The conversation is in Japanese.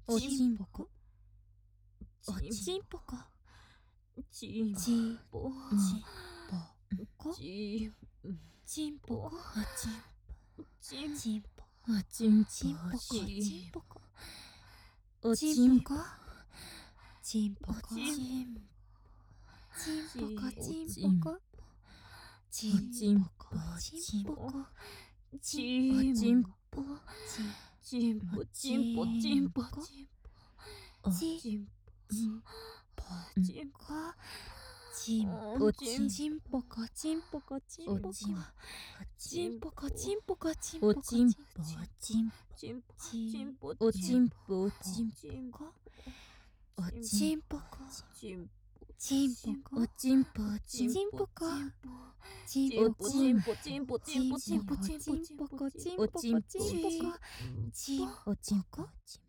おちんぽこ、おちんぽこ、ちんぽこ、ちんぽこ、ちんぽこ、ちんぽこ、ちんぽこ、おちんぽこ、ちんぽこ、ちんぽこ、ちんぽこ、ちんぽこ、ちんぽこ、ちんぽこ、ちんぽ、ちんぽ、ちんぽ、ちんぽ、ちんぽ、ちんぽ、ちんぽこ、ちんぽこ、ちんぽこ、ちんぽこ、ちんぽこ、ちんぽこ、ちんぽ、ちんぽ、ちんぽ、ちんぽ、おちんぽ、ちんぽこ、おちんぽこ、ちんぽ、おちんぽ、ちんぽこ、ちんぽ、ちんぽ、ちんぽ、ちんぽ、ちんぽ、ちんぽ、ちんぽこ、ちんぽ、ちんぽ、ちんぽこ、ちんぽ、ちんぽこ。